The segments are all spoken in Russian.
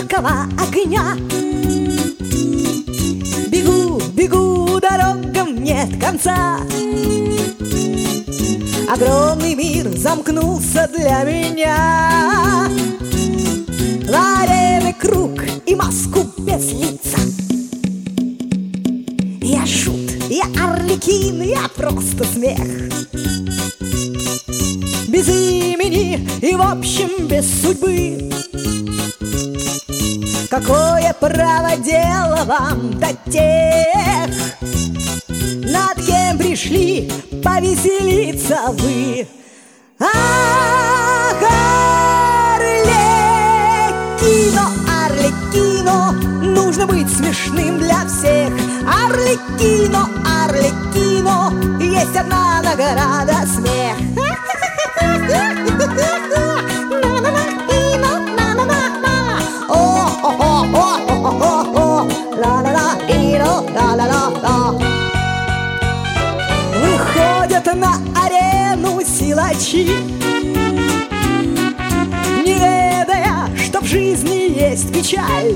тонкого огня. Бегу, бегу, дорогам нет конца. Огромный мир замкнулся для меня в арене круг и маску без лица. Я шут, я арлекин, я просто смех. Без имени и в общем без судьбы. Какое право дело вам до тех, над кем пришли повеселиться вы? Ах, Арлекино, Арлекино, нужно быть смешным для всех. Арлекино, Арлекино, есть одна награда — смех. Выходят на арену силачи, не ведая, что в жизни есть печаль.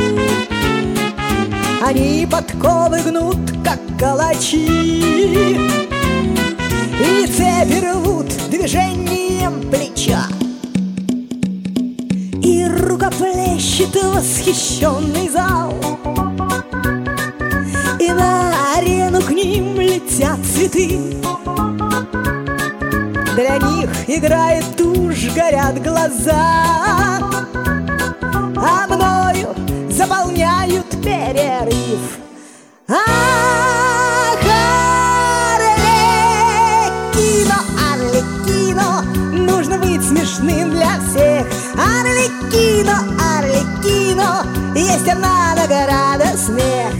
Они подковы гнут, как калачи, и цепи рвут движением плеча. И рукоплещет восхищенный зал, и на арену к ним летят цветы. Для них играет тушь, горят глаза, а мною заполняют перерыв. Ах, Арлекино, Арлекино, нужно быть смешным для всех. Арлекино, Арлекино, есть одна награда — смех.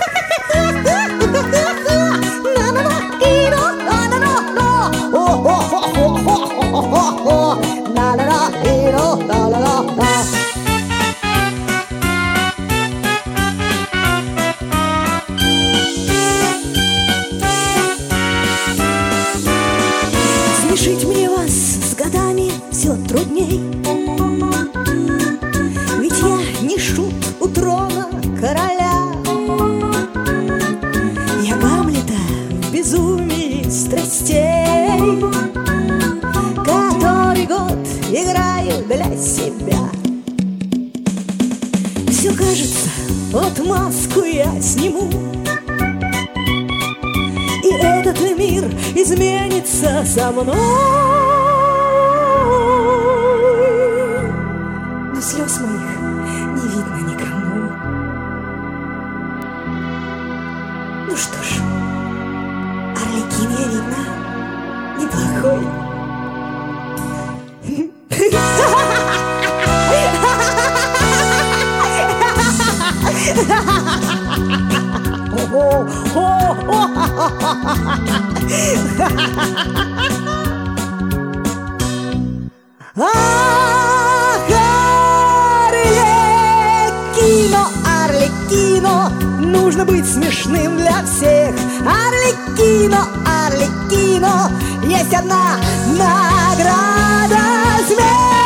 Смешить мне вас с годами все трудней, ведь я не шут у трона короля. Я Гамлета в безумии страстей, который год играю для себя. Все кажется, вот маску я сниму, и этот мир изменится со мной. Но слез моих не видно никому. Ну что ж, Арлекин, я видно неплохой. Ах, Арлекино, Арлекино, нужно быть смешным для всех. Арлекино, Арлекино, есть одна награда — смех.